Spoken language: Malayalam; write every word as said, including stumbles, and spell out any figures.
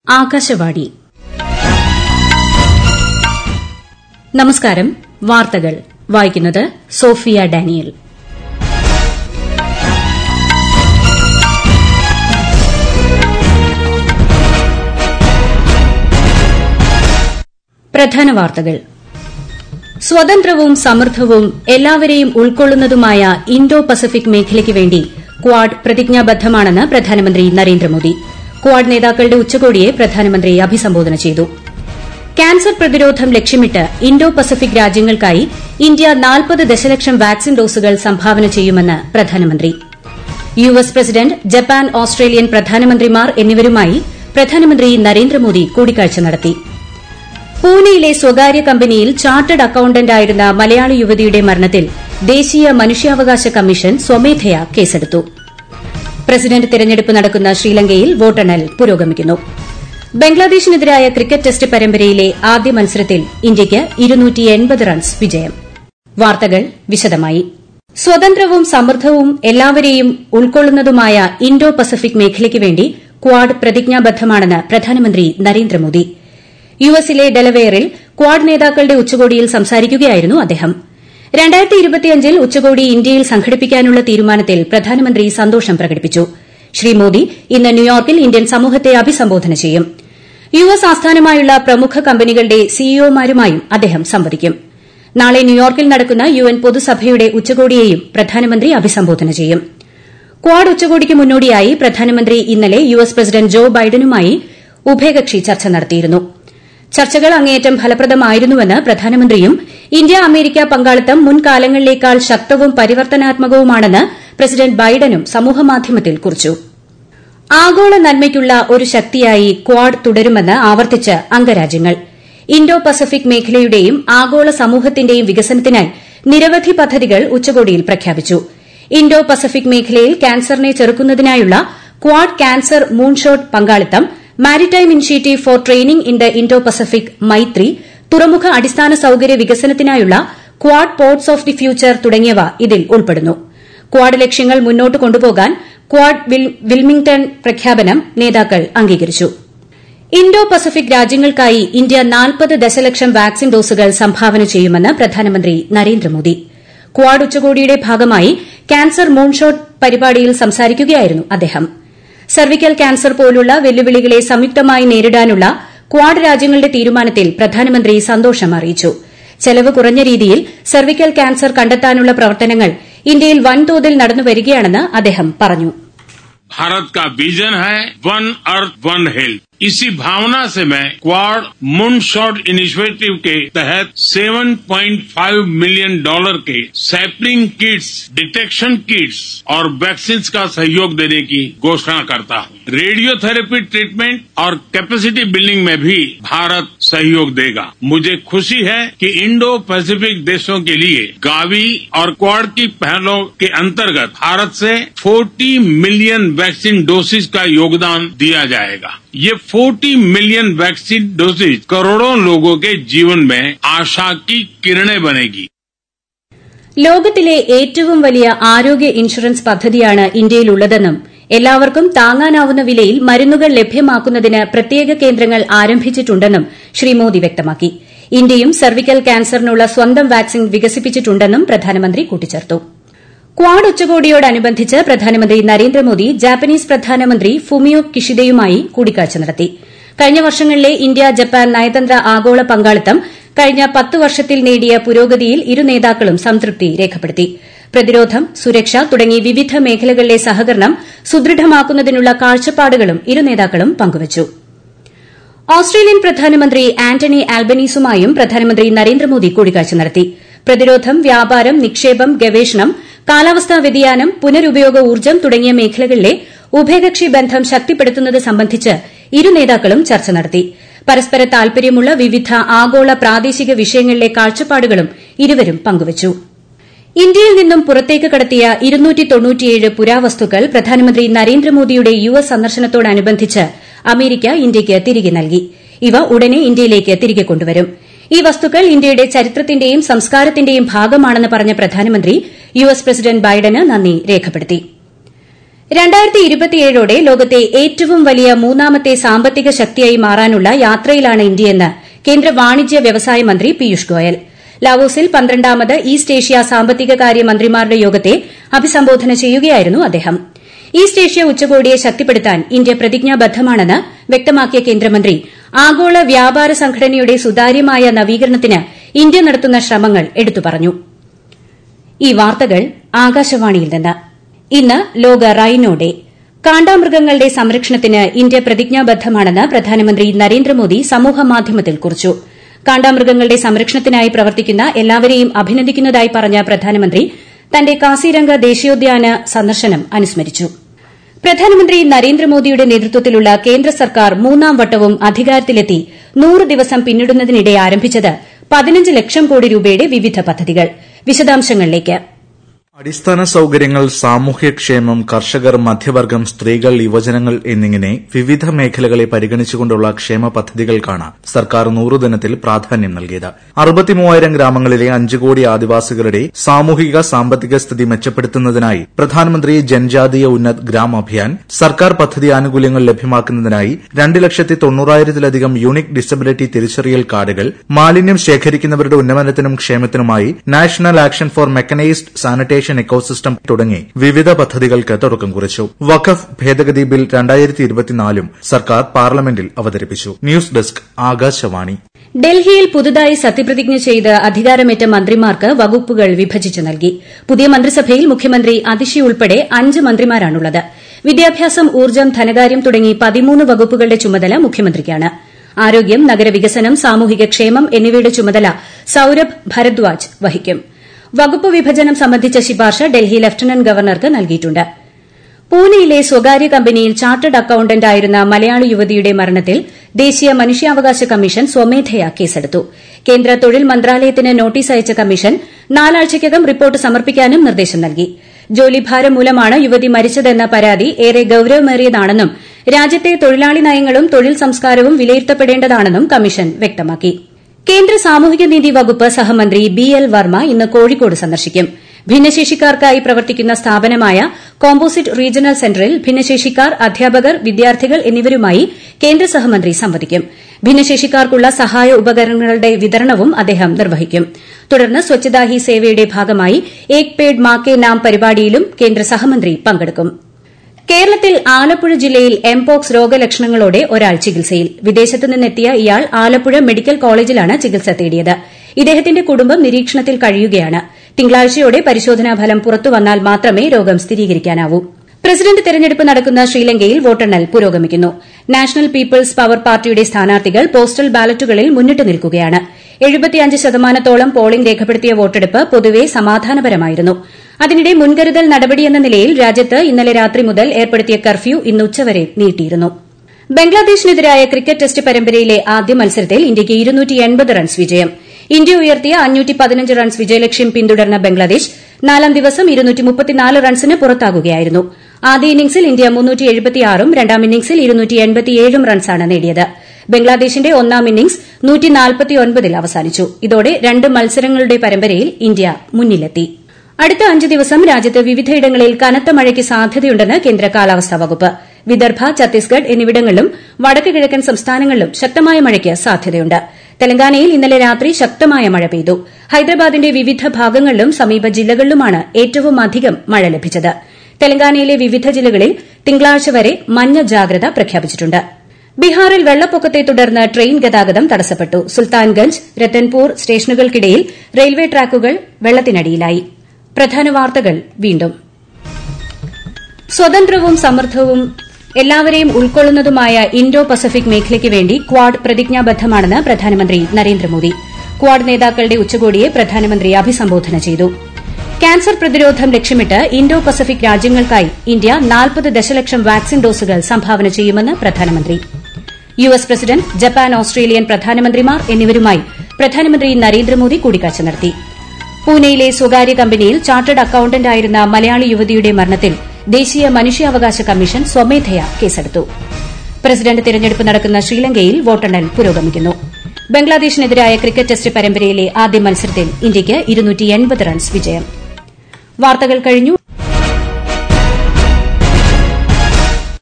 ആകാശവാണി. നമസ്കാരം. വാർത്തകൾ വായിക്കുന്നത് സോഫിയ ഡാനിയൽ. പ്രധാന വാർത്തകൾ. സ്വതന്ത്രവും സമൃദ്ധവും എല്ലാവരെയും ഉൾക്കൊള്ളുന്നതുമായ ഇന്തോ പസഫിക് മേഖലയ്ക്ക് വേണ്ടി ക്വാഡ് പ്രതിജ്ഞാബദ്ധമാണെന്ന് പ്രധാനമന്ത്രി നരേന്ദ്രമോദി. ക്വാഡ് നേതാക്കളുടെ ഉച്ചകോടിയെ പ്രധാനമന്ത്രി അഭിസംബോധന ചെയ്തു. ക്യാൻസർ പ്രതിരോധം ലക്ഷ്യമിട്ട് ഇന്തോ പസഫിക് രാജ്യങ്ങൾക്കായി ഇന്ത്യ നാൽപ്പത് ദശലക്ഷം വാക്സിൻ ഡോസുകൾ സംഭാവന ചെയ്യുമെന്ന് പ്രധാനമന്ത്രി. U S president, Japan, Australian പ്രധാനമന്ത്രിമാർ എന്നിവരുമായി പ്രധാനമന്ത്രി നരേന്ദ്രമോദി കൂടിക്കാഴ്ച നടത്തി. പൂനെയിലെ സ്വകാര്യ കമ്പനിയിൽ ചാർട്ടേഡ് അക്കൌണ്ടന്റായിരുന്ന മലയാളി യുവതിയുടെ മരണത്തിൽ ദേശീയ മനുഷ്യാവകാശ കമ്മീഷൻ സ്വമേധയാ കേസെടുത്തു. പ്രസിഡന്റ് തെരഞ്ഞെടുപ്പ് നടക്കുന്ന ശ്രീലങ്കയിൽ വോട്ടെണ്ണൽ പുരോഗമിക്കുന്നു. ബംഗ്ലാദേശിനെതിരായ ക്രിക്കറ്റ് ടെസ്റ്റ് പരമ്പരയിലെ ആദ്യ മത്സരത്തിൽ ഇന്ത്യയ്ക്ക് ഇരുന്നൂറ്റി എൺപത് റൺസ് വിജയം. വാർത്തകൾ വിശദമായി. സ്വതന്ത്രവും സമൃദ്ധവും എല്ലാവരെയും ഉൾക്കൊള്ളുന്നതുമായ ഇന്തോ പസഫിക് മേഖലയ്ക്ക് വേണ്ടി ക്വാഡ് പ്രതിജ്ഞാബദ്ധമാണെന്ന് പ്രധാനമന്ത്രി നരേന്ദ്രമോദി. യു എസിലെ ഡെലവെയറിൽ ക്വാഡ് നേതാക്കളുടെ ഉച്ചകോടിയിൽ സംസാരിക്കുകയായിരുന്നു അദ്ദേഹം. രണ്ടായിരത്തി ഇരുപത്തിയഞ്ചിൽ ഉച്ചകോടി ഇന്ത്യയിൽ സംഘടിപ്പിക്കാനുള്ള തീരുമാനത്തിൽ പ്രധാനമന്ത്രി സന്തോഷം പ്രകടിപ്പിച്ചു. ശ്രീ മോദി ഇന്ന് ന്യൂയോർക്കിൽ ഇന്ത്യൻ സമൂഹത്തെ അഭിസംബോധന ചെയ്യും. യു എസ് ആസ്ഥാനമായുള്ള പ്രമുഖ കമ്പനികളുടെ സിഇഒമാരുമായും അദ്ദേഹം സംവദിക്കും. നാളെ ന്യൂയോർക്കിൽ നടക്കുന്ന യു എൻ പൊതുസഭയുടെ ഉച്ചകോടിയെയും പ്രധാനമന്ത്രി അഭിസംബോധന ചെയ്യും. ക്വാഡ് ഉച്ചകോടിക്ക് മുന്നോടിയായി പ്രധാനമന്ത്രി ഇന്നലെ യു എസ് പ്രസിഡന്റ് ജോ ബൈഡനുമായി ഉഭയകക്ഷി ചർച്ച നടത്തിയിരുന്നു. ചർച്ചകൾ അങ്ങേയറ്റം ഫലപ്രദമായിരുന്നുവെന്ന് പ്രധാനമന്ത്രിയും ഇന്ത്യ അമേരിക്ക പങ്കാളിത്തം മുൻകാലങ്ങളിലേക്കാൾ ശക്തവും പരിവർത്തനാത്മകവുമാണെന്ന് പ്രസിഡന്റ് ബൈഡനും സമൂഹമാധ്യമത്തിൽ കുറിച്ചു. ആഗോള നന്മയ്ക്കുള്ള ഒരു ശക്തിയായി ക്വാഡ് തുടരുമെന്ന് ആവർത്തിച്ച് അംഗരാജ്യങ്ങൾ. ഇന്തോ പസഫിക് മേഖലയുടെയും ആഗോള സമൂഹത്തിന്റെയും വികസനത്തിനായി നിരവധി പദ്ധതികൾ ഉച്ചകോടിയിൽ പ്രഖ്യാപിച്ചു. ഇന്തോ പസഫിക് മേഖലയിൽ ക്യാൻസറിനെ ചെറുക്കുന്നതിനായുള്ള ക്വാഡ് ക്യാൻസർ മൂൺഷോട്ട് പങ്കാളിത്തം, maritime initiative for training in the Indo Pacific Maitri, തുറമുഖ അടിസ്ഥാന സൌകര്യ വികസനത്തിനായുള്ള Quad ports of the future തുടങ്ങിയവ ഇതിൽ ഉൾപ്പെടുന്നു. ക്വാഡ് ലക്ഷ്യങ്ങൾ മുന്നോട്ട് കൊണ്ടുപോകാൻ ക്വാഡ് വിൽമിംഗ്ടൺ പ്രഖ്യാപനം നേതാക്കൾ അംഗീകരിച്ചു. ഇന്തോ പസഫിക് രാജ്യങ്ങൾക്കായി ഇന്ത്യ നാൽപ്പത് ദശലക്ഷം വാക്സിൻ ഡോസുകൾ സംഭാവന ചെയ്യുമെന്ന് പ്രധാനമന്ത്രി നരേന്ദ്രമോദി. ക്വാഡ് ഉച്ചകോടിയുടെ ഭാഗമായി ക്യാൻസർ മൂൺഷോട്ട് പരിപാടിയിൽ സംസാരിക്കുകയായിരുന്നു അദ്ദേഹം. സർവിക്കൽ ക്യാൻസർ പോലുള്ള വെല്ലുവിളികളെ സംയുക്തമായി നേരിടാനുള്ള ക്വാഡ് രാജ്യങ്ങളുടെ തീരുമാനത്തിൽ പ്രധാനമന്ത്രി സന്തോഷം അറിയിച്ചു. ചെലവ് കുറഞ്ഞ രീതിയിൽ സർവിക്കൽ ക്യാൻസർ കണ്ടെത്താനുള്ള പ്രവർത്തനങ്ങൾ ഇന്ത്യയിൽ വൻതോതിൽ നടന്നുവരികയാണെന്ന് അദ്ദേഹം പറഞ്ഞു. भारत का विजन है वन अर्थ वन हेल्थ. इसी भावना से मैं क्वाड मूनशॉट इनिशिएटिव के तहत सात पॉइंट पांच मिलियन डॉलर के सैपलिंग किट्स, डिटेक्शन किट्स और वैक्सीन का सहयोग देने की घोषणा करता हूं. रेडियोथेरेपी ट्रीटमेंट और कैपेसिटी बिल्डिंग में भी भारत सहयोग देगा. मुझे खुशी है कि इंडो पैसिफिक देशों के लिए गावी और क्वाड की पहलों के अंतर्गत भारत से चालीस मिलियन वैक्सीन डोसेज का योगदान दिया जाएगा. ये चालीस मिलियन वैक्सीन डोसेज करोड़ों लोगों के जीवन में आशा की किरणें बनेगी. ലോകത്തിലെ ഏറ്റവും വലിയ ആരോഗ്യ ഇൻഷുറൻസ് പദ്ധതിയാണ് ഇന്ത്യയിലുള്ളതെന്നും എല്ലാവർക്കും താങ്ങാനാവുന്ന വിലയിൽ മരുന്നുകൾ ലഭ്യമാക്കുന്നതിന് പ്രത്യേക കേന്ദ്രങ്ങൾ ആരംഭിച്ചിട്ടുണ്ടെന്നും ശ്രീ മോദി വ്യക്തമാക്കി. ഇന്ത്യയും സർവിക്കൽ ക്യാൻസറിനുള്ള സ്വന്തം വാക്സിൻ വികസിപ്പിച്ചിട്ടുണ്ടെന്നും പ്രധാനമന്ത്രി കൂട്ടിച്ചേർത്തു. ക്വാഡ് ഉച്ചകോടിയോടനുബന്ധിച്ച് പ്രധാനമന്ത്രി നരേന്ദ്രമോദി ജാപ്പനീസ് പ്രധാനമന്ത്രി ഫുമിയോ കിഷിദയുമായി കൂടിക്കാഴ്ച നടത്തി. കഴിഞ്ഞ വർഷങ്ങളിലെ ഇന്ത്യ ജപ്പാൻ നയതന്ത്ര ആഗോള പങ്കാളിത്തം കഴിഞ്ഞ പത്ത് വർഷത്തിൽ നേടിയ പുരോഗതിയിൽ ഇരു നേതാക്കളും സംതൃപ്തി രേഖപ്പെടുത്തി. പ്രതിരോധം, സുരക്ഷ തുടങ്ങി വിവിധ മേഖലകളിലെ സഹകരണം സുദൃഢമാക്കുന്നതിനുള്ള കാഴ്ചപ്പാടുകളും ഇരു നേതാക്കളും പങ്കുവച്ചു. ഓസ്ട്രേലിയൻ പ്രധാനമന്ത്രി ആന്റണി ആൽബനീസുമായും പ്രധാനമന്ത്രി നരേന്ദ്രമോദി കൂടിക്കാഴ്ച നടത്തി. പ്രതിരോധം, വ്യാപാരം, നിക്ഷേപം, ഗവേഷണം, കാലാവസ്ഥാ വ്യതിയാനം, പുനരുപയോഗ ഊർജ്ജം തുടങ്ങിയ മേഖലകളിലെ ഉഭയകക്ഷി ബന്ധം ശക്തിപ്പെടുത്തുന്നത് സംബന്ധിച്ച് ഇരു നേതാക്കളും ചർച്ച നടത്തി. പരസ്പര താൽപര്യമുള്ള വിവിധ ആഗോള പ്രാദേശിക വിഷയങ്ങളിലെ കാഴ്ചപ്പാടുകളും ഇരുവരും പങ്കുവച്ചു. ഇന്ത്യയിൽ നിന്നും പുറത്തേക്ക് കടത്തിയ ഇരുന്നൂറ്റി തൊണ്ണൂറ്റിയേഴ് പുരാവസ്തുക്കൾ പ്രധാനമന്ത്രി നരേന്ദ്രമോദിയുടെ യു എസ് സന്ദർശനത്തോടനുബന്ധിച്ച് അമേരിക്ക ഇന്ത്യയ്ക്ക് തിരികെ നൽകി. ഇവ ഉടനെ ഇന്ത്യയിലേക്ക് തിരികെ കൊണ്ടുവരും. ഈ വസ്തുക്കൾ ഇന്ത്യയുടെ ചരിത്രത്തിന്റെയും സംസ്കാരത്തിന്റെയും ഭാഗമാണെന്ന് പറഞ്ഞ പ്രധാനമന്ത്രി യു എസ് പ്രസിഡന്റ് ബൈഡന് നന്ദി രേഖപ്പെടുത്തി. രണ്ടായിരത്തി ഇരുപത്തിയേഴോടെ ലോകത്തെ ഏറ്റവും വലിയ മൂന്നാമത്തെ സാമ്പത്തിക ശക്തിയായി മാറാനുള്ള യാത്രയിലാണ് ഇന്ത്യയെന്ന് കേന്ദ്ര വാണിജ്യ വ്യവസായ മന്ത്രി പീയൂഷ് ഗോയൽ. ലാവോസിൽ പന്ത്രണ്ടാമത് ഈസ്റ്റ് ഏഷ്യ സാമ്പത്തിക കാര്യ മന്ത്രിമാരുടെ യോഗത്തെ അഭിസംബോധന ചെയ്യുകയായിരുന്നു അദ്ദേഹം. ഈസ്റ്റ് ഏഷ്യ ഉച്ചകോടിയെ ശക്തിപ്പെടുത്താൻ ഇന്ത്യ പ്രതിജ്ഞാബദ്ധമാണെന്ന് വ്യക്തമാക്കിയ കേന്ദ്രമന്ത്രി ആഗോള വ്യാപാര സംഘടനയുടെ സുതാര്യമായ നവീകരണത്തിന് ഇന്ത്യ നടത്തുന്ന ശ്രമങ്ങൾ എടുത്തുപറഞ്ഞു. ഈ വാർത്തകൾ ആകാശവാണിയിൽ നിന്ന്. ഇന്ന് ലോക റൈനോ ഡേ. കാണ്ടാമൃഗങ്ങളുടെ സംരക്ഷണത്തിന് ഇന്ത്യ പ്രതിജ്ഞാബദ്ധമാണെന്ന് പ്രധാനമന്ത്രി നരേന്ദ്രമോദി സമൂഹമാധ്യമത്തിൽ കുറിച്ചു. കാണ്ടാമൃഗങ്ങളുടെ സംരക്ഷണത്തിനായി പ്രവർത്തിക്കുന്ന എല്ലാവരെയും അഭിനന്ദിക്കുന്നതായി പറഞ്ഞ പ്രധാനമന്ത്രി തന്റെ കാസിരംഗ ദേശീയോദ്യാന സന്ദർശനം അനുസ്മരിച്ചു. പ്രധാനമന്ത്രി നരേന്ദ്രമോദിയുടെ നേതൃത്വത്തിലുള്ള കേന്ദ്ര സർക്കാർ മൂന്നാം വട്ടവും അധികാരത്തിലെത്തി നൂറ് ദിവസം പിന്നിടുന്നതിനിടെ ആരംഭിച്ചത് പതിനഞ്ച് ലക്ഷം കോടി രൂപയുടെ വിവിധ പദ്ധതികൾ. വിശദാംശങ്ങളിലേക്ക്. അടിസ്ഥാന സൌകര്യങ്ങൾ, സാമൂഹ്യക്ഷേമം, കർഷകർ, മധ്യവർഗം, സ്ത്രീകൾ, യുവജനങ്ങൾ എന്നിങ്ങനെ വിവിധ മേഖലകളെ പരിഗണിച്ചുകൊണ്ടുള്ള ക്ഷേമ പദ്ധതികൾക്കാണ് സർക്കാർ നൂറുദിനത്തിൽ പ്രാധാന്യം നൽകിയത്. അറുപത്തിമൂവായിരം ഗ്രാമങ്ങളിലെ അഞ്ചു കോടി ആദിവാസികളുടെ സാമൂഹിക സാമ്പത്തിക സ്ഥിതി മെച്ചപ്പെടുത്തുന്നതിനായി പ്രധാനമന്ത്രി ജൻജാതീയ ഉന്നത് ഗ്രാം അഭിയാൻ, സർക്കാർ പദ്ധതി ആനുകൂല്യങ്ങൾ ലഭ്യമാക്കുന്നതിനായി രണ്ട് ലക്ഷത്തി തൊണ്ണൂറായിരത്തിലധികം യൂണിക് ഡിസബിലിറ്റി തിരിച്ചറിയൽ കാർഡുകൾ, മാലിന്യം ശേഖരിക്കുന്നവരുടെ ഉന്നമനത്തിനും ക്ഷേമത്തിനുമായി national action for mechanised sanitation ecosystem തുടങ്ങി വിവിധ പദ്ധതികൾക്ക് തുടക്കം കുറിച്ചു. വഖഫ് ഭേദഗതി ബിൽ രണ്ടായിരത്തി ഇരുപത്തിനാലും സർക്കാർ പാർലമെന്റിൽ അവതരിപ്പിച്ചു. News desk Akashvani. ഡൽഹിയിൽ പുതുതായി സത്യപ്രതിജ്ഞ ചെയ്ത് അധികാരമേറ്റ മന്ത്രിമാർക്ക് വകുപ്പുകൾ വിഭജിച്ചു നൽകി. പുതിയ മന്ത്രിസഭയിൽ മുഖ്യമന്ത്രി അതിഷി ഉൾപ്പെടെ അഞ്ച് മന്ത്രിമാരാണുള്ളത്. വിദ്യാഭ്യാസം, ഊർജ്ജം, ധനകാര്യം തുടങ്ങി പതിമൂന്ന് വകുപ്പുകളുടെ ചുമതല മുഖ്യമന്ത്രിക്കാണ്. ആരോഗ്യം, നഗരവികസനം, സാമൂഹിക ക്ഷേമം എന്നിവയുടെ ചുമതല സൌരഭ് ഭരദ്വാജ് വഹിക്കും. വകുപ്പ് വിഭജനം സംബന്ധിച്ച ശുപാർശ ഡൽഹി ലഫ്റ്റനന്റ് ഗവർണർക്ക് നൽകിയിട്ടുണ്ട്. പൂനെയിലെ സ്വകാര്യ കമ്പനിയിൽ ചാർട്ടേഡ് അക്കൌണ്ടന്റായിരുന്ന മലയാളി യുവതിയുടെ മരണത്തിൽ ദേശീയ മനുഷ്യാവകാശ കമ്മീഷൻ സ്വമേധയാ കേസെടുത്തു. കേന്ദ്ര തൊഴിൽ മന്ത്രാലയത്തിന് നോട്ടീസ് അയച്ച കമ്മീഷൻ നാലാഴ്ചയ്ക്കകം റിപ്പോർട്ട് സമർപ്പിക്കാനും നിർദ്ദേശം നൽകി. ജോലിഭാരം മൂലമാണ് യുവതി മരിച്ചതെന്ന പരാതി ഏറെ ഗൌരവമേറിയതാണെന്നും രാജ്യത്തെ തൊഴിലാളി നയങ്ങളും തൊഴിൽ സംസ്കാരവും വിലയിരുത്തപ്പെടേണ്ടതാണെന്നും കമ്മീഷൻ വ്യക്തമാക്കി. കേന്ദ്ര സാമൂഹികനീതി വകുപ്പ് സഹമന്ത്രി ബി എൽ വർമ്മ ഇന്ന് കോഴിക്കോട് സന്ദർശിക്കും. ഭിന്നശേഷിക്കാർക്കായി പ്രവർത്തിക്കുന്ന സ്ഥാപനമായ കോമ്പോസിറ്റ് റീജിയണൽ സെന്ററിൽ ഭിന്നശേഷിക്കാർ, അധ്യാപകർ, വിദ്യാർത്ഥികൾ എന്നിവരുമായി കേന്ദ്ര സഹമന്ത്രി സംവദിക്കും. ഭിന്നശേഷിക്കാർക്കുള്ള സഹായ ഉപകരണങ്ങളുടെ വിതരണവും അദ്ദേഹം നിർവഹിക്കും. തുടർന്ന് സ്വച്ഛതാ ഹി സേവയുടെ ഭാഗമായി ഏക് പേഡ് മാ കെ നാം പരിപാടിയിലും കേന്ദ്ര സഹമന്ത്രി പങ്കെടുക്കും. കേരളത്തിൽ ആലപ്പുഴ ജില്ലയിൽ എംപോക്സ് രോഗലക്ഷണങ്ങളോടെ ഒരാൾ ചികിത്സയിൽ. വിദേശത്ത് നിന്നെത്തിയ ഇയാൾ ആലപ്പുഴ മെഡിക്കൽ കോളേജിലാണ് ചികിത്സ തേടിയത്. ഇദ്ദേഹത്തിന്റെ കുടുംബം നിരീക്ഷണത്തിൽ കഴിയുകയാണ്. തിങ്കളാഴ്ചയോടെ പരിശോധനാ ഫലം പുറത്തുവന്നാൽ മാത്രമേ രോഗം സ്ഥിരീകരിക്കാനാവൂ. പ്രസിഡന്റ് തെരഞ്ഞെടുപ്പ് നടക്കുന്ന ശ്രീലങ്കയിൽ വോട്ടെണ്ണൽ പുരോഗമിക്കുന്നു. നാഷണൽ പീപ്പിൾസ് പവർ പാർട്ടിയുടെ സ്ഥാനാർത്ഥികൾ പോസ്റ്റൽ ബാലറ്റുകളിൽ മുന്നിട്ട് നിൽക്കുകയാണ്. എഴുപത്തിയഞ്ച് ശതമാനത്തോളം പോളിംഗ് രേഖപ്പെടുത്തിയ വോട്ടെടുപ്പ് പൊതുവെ സമാധാനപരമായിരുന്നു. അതിനിടെ മുൻകരുതൽ നടപടിയെന്ന നിലയിൽ രാജ്യത്ത് ഇന്നലെ രാത്രി മുതൽ ഏർപ്പെടുത്തിയ കർഫ്യൂ ഇന്ന് ഉച്ചവരെ നീട്ടിയിരുന്നു. ബംഗ്ലാദേശിനെതിരായ ക്രിക്കറ്റ് ടെസ്റ്റ് പരമ്പരയിലെ ആദ്യ മത്സരത്തിൽ ഇന്ത്യയ്ക്ക് ഇരുന്നൂറ്റി എൺപത് റൺസ് വിജയം. ഇന്ത്യ ഉയർത്തിയ അഞ്ഞൂറ്റി പതിനഞ്ച് റൺസ് വിജയലക്ഷ്യം പിന്തുടർന്ന ബംഗ്ലാദേശ് നാലാം ദിവസം ഇരുന്നൂറ്റി മുപ്പത്തിനാല് റൺസിന് പുറത്താകുകയായിരുന്നു. ആദ്യ ഇന്നിംഗ്സിൽ ഇന്ത്യ മുന്നൂറ്റി എഴുപത്തിയാറും രണ്ടാം ഇന്നിംഗ്സിൽ ഇരുന്നൂറ്റി എൺപത്തിയേഴും റൺസാണ് നേടിയത്. ബംഗ്ലാദേശിന്റെ ഒന്നാം ഇന്നിംഗ്സ് നൂറ്റി നാൽപ്പത്തിയൊൻപതിൽ അവസാനിച്ചു. ഇതോടെ രണ്ട് മത്സരങ്ങളുടെ പരമ്പരയിൽ ഇന്ത്യ മുന്നിലെത്തി. അടുത്ത അഞ്ച് ദിവസം രാജ്യത്ത് വിവിധയിടങ്ങളിൽ കനത്ത മഴയ്ക്ക് സാധ്യതയുണ്ടെന്ന് കേന്ദ്ര കാലാവസ്ഥാ വകുപ്പ്. വിദർഭ, ഛത്തീസ്ഗഡ് എന്നിവിടങ്ങളിലും വടക്ക് കിഴക്കൻ സംസ്ഥാനങ്ങളിലും ശക്തമായ മഴയ്ക്ക് സാധ്യതയുണ്ട്. തെലങ്കാനയിൽ ഇന്നലെ രാത്രി ശക്തമായ മഴ പെയ്തു. ഹൈദരാബാദിന്റെ വിവിധ ഭാഗങ്ങളിലും സമീപ ജില്ലകളിലുമാണ് ഏറ്റവും അധികം മഴ ലഭിച്ചത്. തെലങ്കാനയിലെ വിവിധ ജില്ലകളിൽ തിങ്കളാഴ്ച വരെ മഞ്ഞ ജാഗ്രത പ്രഖ്യാപിച്ചിട്ടുണ്ട്. ബീഹാറിൽ വെള്ളപ്പൊക്കത്തെ തുടർന്ന് ട്രെയിൻ ഗതാഗതം തടസ്സപ്പെട്ടു. സുൽത്താൻഗഞ്ച്, രത്തൻപൂർ സ്റ്റേഷനുകൾക്കിടയിൽ റെയിൽവേ ട്രാക്കുകൾ വെള്ളത്തിനടിയിലായി. പ്രധാന വാർത്തകൾ വീണ്ടും. സ്വതന്ത്രവും സമൃദ്ധവും എല്ലാവരെയും ഉൾക്കൊള്ളുന്നതുമായ ഇൻഡോ പസഫിക് മേഖലയ്ക്ക് വേണ്ടി ക്വാഡ് പ്രതിജ്ഞാബദ്ധമാണെന്ന് പ്രധാനമന്ത്രി നരേന്ദ്രമോദി. ക്വാഡ് നേതാക്കളുടെ ഉച്ചകോടിയെ പ്രധാനമന്ത്രി അഭിസംബോധന ചെയ്തു. ക്യാൻസർ പ്രതിരോധം ലക്ഷ്യമിട്ട് ഇൻഡോ പസഫിക് രാജ്യങ്ങൾക്കായി ഇന്ത്യ നാൽപ്പത് ദശലക്ഷം വാക്സിൻ ഡോസുകൾ സംഭാവന ചെയ്യുമെന്ന് പ്രധാനമന്ത്രി. U S president, Japan, Australian പ്രധാനമന്ത്രിമാർ എന്നിവരുമായി പ്രധാനമന്ത്രി നരേന്ദ്രമോദി കൂടിക്കാഴ്ച നടത്തി. പൂനെയിലെ സ്വകാര്യ കമ്പനിയിൽ ചാർട്ടേഡ് അക്കൌണ്ടന്റായിരുന്ന മലയാളി യുവതിയുടെ മരണത്തിൽ ദേശീയ മനുഷ്യാവകാശ കമ്മീഷൻ സ്വമേധയാ കേസെടുത്തു. പ്രസിഡന്റ് തിരഞ്ഞെടുപ്പ് നടക്കുന്ന ശ്രീലങ്കയിൽ വോട്ടെണ്ണൽ പുരോഗമിക്കുന്നു. ബംഗ്ലാദേശിനെതിരായ ക്രിക്കറ്റ് ടെസ്റ്റ് പരമ്പരയിലെ ആദ്യ മത്സരത്തിൽ ഇന്ത്യയ്ക്ക് ഇരുന്നൂറ്റി എൺപത് റൺസ് വിജയം. വാർത്തകൾ കഴിഞ്ഞു.